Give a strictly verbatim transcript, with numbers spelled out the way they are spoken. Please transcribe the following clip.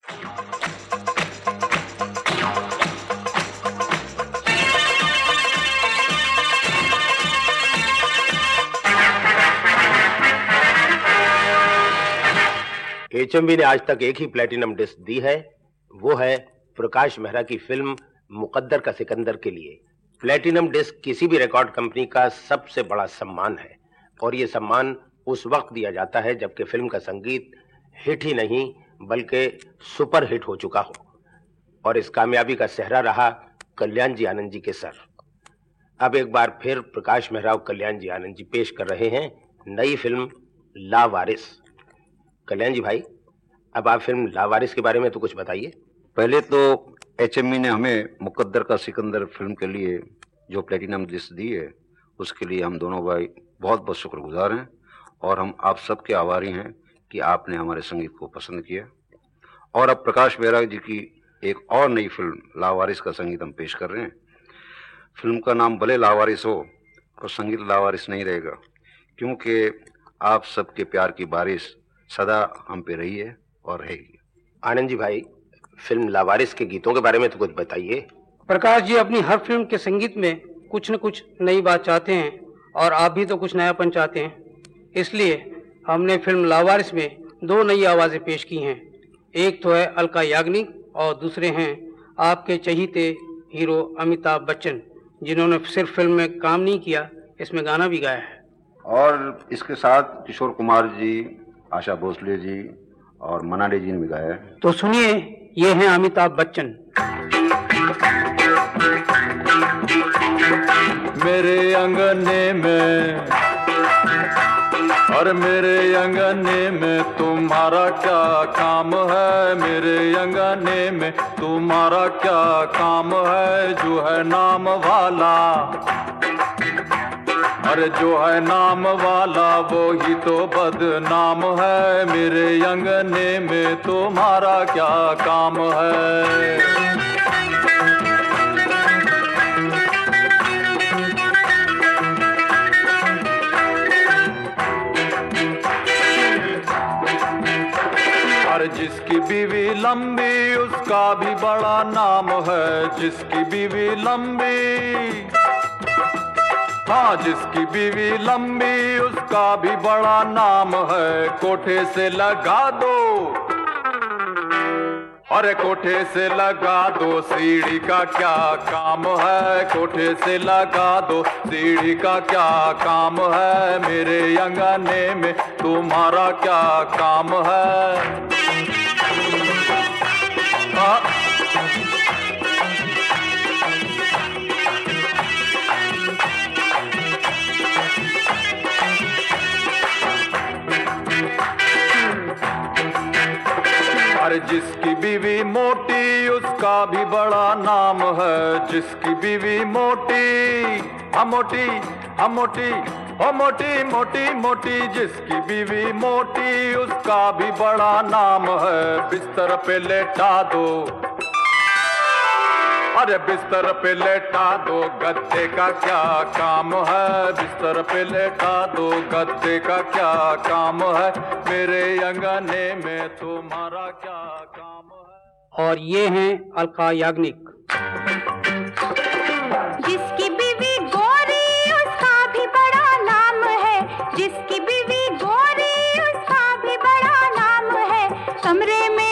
HMV ने आज तक एक ही प्लेटिनम डिस्क दी है, वो है प्रकाश मेहरा की फिल्म मुकद्दर का सिकंदर के लिए। प्लेटिनम डिस्क किसी भी रिकॉर्ड कंपनी का सबसे बड़ा सम्मान है और ये सम्मान उस वक्त दिया जाता है जबकि फिल्म का संगीत हिट ही नहीं बल्कि सुपर हिट हो चुका हो और इस कामयाबी का सेहरा रहा कल्याण जी आनंद जी के सर। अब एक बार फिर प्रकाश मेहरा और कल्याण जी आनंद जी पेश कर रहे हैं नई फिल्म लावारिस। कल्याण जी भाई, अब आप फिल्म लावारिस के बारे में तो कुछ बताइए। पहले तो एचएमवी ने हमें मुकद्दर का सिकंदर फिल्म के लिए जो प्लेटिनम डिस्क दी है उसके लिए हम दोनों भाई बहुत बहुत शुक्रगुजार हैं और हम आप सबके आभारी हैं कि आपने हमारे संगीत को पसंद किया। और अब प्रकाश मेहरा जी की एक और नई फिल्म लावारिस का संगीत हम पेश कर रहे हैं। फिल्म का नाम भले लावारिस हो और संगीत लावारिस नहीं रहेगा, क्योंकि आप सबके प्यार की बारिश सदा हम पे रही है और रहेगी। आनंद जी भाई, फिल्म लावारिस के गीतों के बारे में तो कुछ बताइए। प्रकाश जी अपनी हर फिल्म के संगीत में कुछ न कुछ नई बात चाहते हैं और आप भी तो कुछ नयापन चाहते हैं, इसलिए हमने फिल्म लावारिस में दो नई आवाजें पेश की हैं। एक तो है अलका याग्निक और दूसरे हैं आपके चहीते हीरो अमिताभ बच्चन, जिन्होंने सिर्फ फिल्म में काम नहीं किया, इसमें गाना भी गाया है। और इसके साथ किशोर कुमार जी, आशा भोसले जी और मनाडे जी ने भी गाया है। तो सुनिए, ये हैं अमिताभ बच्चन। मेरे अंगने में और मेरे अंगने में तुम्हारा क्या काम है, मेरे अंगने में तुम्हारा क्या काम है, जो है नाम वाला अरे जो है नाम वाला वो ही तो बदनाम है, मेरे अंगने में तुम्हारा क्या काम है। अरे जिसकी बीवी लंबी उसका भी बड़ा नाम है, जिसकी बीवी लंबी हाँ जिसकी बीवी लंबी उसका भी बड़ा नाम है। कोठे से लगा दो अरे कोठे से लगा दो सीढ़ी का क्या काम है, कोठे से लगा दो सीढ़ी का क्या काम है, मेरे अंगने में तुम्हारा क्या काम है। आ, अरे जिसकी बीवी मोटी उसका भी बड़ा नाम है, जिसकी बीवी मोटी हम मोटी हम मोटी ओ मोटी मोटी मोटी, जिसकी बीवी मोटी उसका भी बड़ा नाम है। बिस्तर पे लेटा दो अरे बिस्तर पे लेटा दो गद्दे का क्या काम है, बिस्तर पे लेटा दो गद्दे का क्या काम है, मेरे अंगने में तुम्हारा क्या काम है। और ये हैं अलका याग्निक। जिसकी बीवी गोरी उसका भी बड़ा नाम है, जिसकी बीवी गोरी उसका भी बड़ा नाम है, कमरे में